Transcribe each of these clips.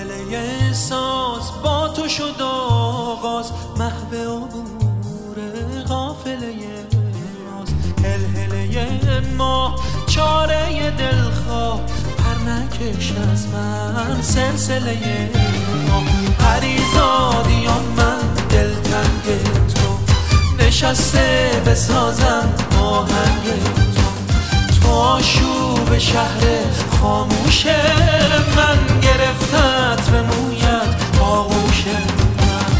ولوله ساز با تو شد آغاز، محو عبور قافله ناز. هلهله ما چاره دلخواه، پر نکش از من سلسله ما. پریزادیام من دلتنگ تو، نشسته بسازم آهنگ تو. تو آشوب شهر خاموش من، گرفتت به مویت آغوش من.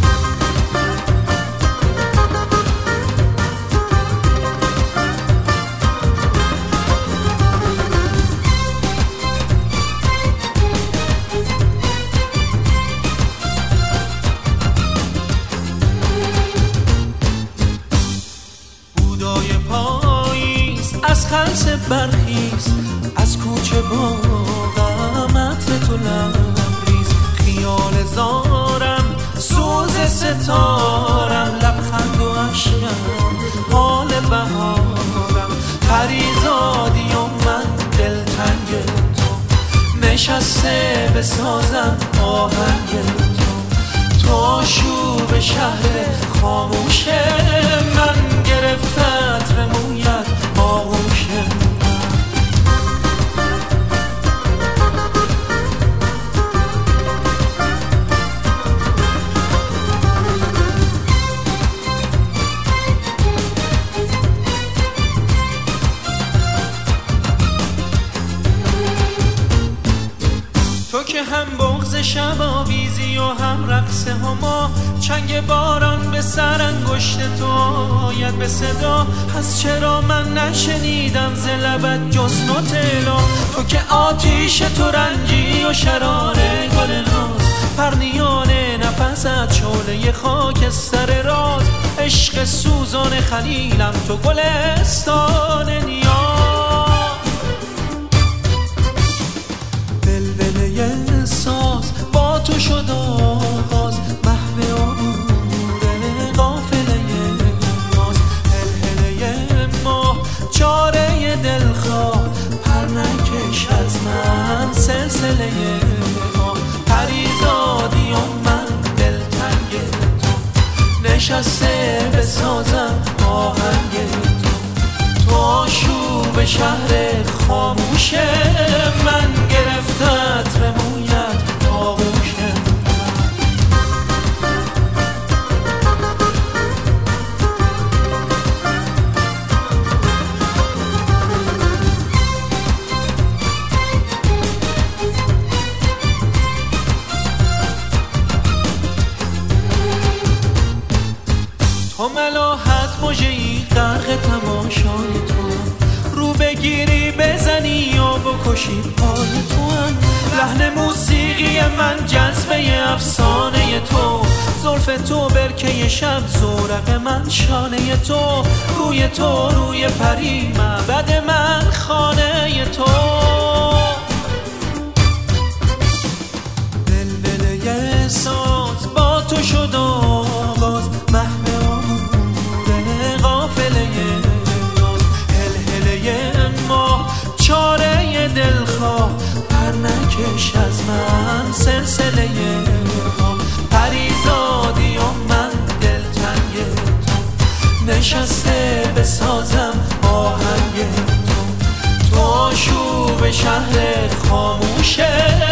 بودای پاییز از خلسه برخیز، از کوچه باغم عطر تو لبریز. خیال زارم سوز ستارم، لبخند و عشقم حال بهارم. پریزادی و من دلتنگ تو، نشسته بسازم آهنگ تو. تو آشوب شهر خاموش من، گرفتت به مویت آغوش من. تو که هم بغض شب آویزی و هم رقص هما، چنگ باران به سر انگشت تو آید به صدا. پس چرا من نشنیدم ز لبت جز نوتلا؟ تو که آتیش تو رنجی و شرار گل ناز، پرنیان نفست شعله خاکستر راز. عشق سوزان خلیلم تو گلستان نیاز. ولوله ساز با تو شد آغاز، محو عبور قافله ناز. هلهله ما چاره دلخواه، پر نکش از من سلسله ما. پریزادی و من دلتنگ تو، نشسته بسازم آهنگ تو. تو آشوب شهر خاموش من، گرفتت به مویت آغوش من. تو ملاحت مژه‌ای غرق تماشای تو، رو بگیری بزنی و بکشی پای تو. لحن موسیقی من جذبه افسانه تو، زلف تو برکه شب زورق من شانه تو. روی تو روی پری معبد من خانه تو. ولوله ساز با تو شد آغاز، محو عبور قافله ناز. هلهله ما چاره دلخواه، پر نکش از من سلسله ما. پریزادی و من دلتنگ تو، نشسته بسازم آهنگ تو. تو آشوب شهر خاموش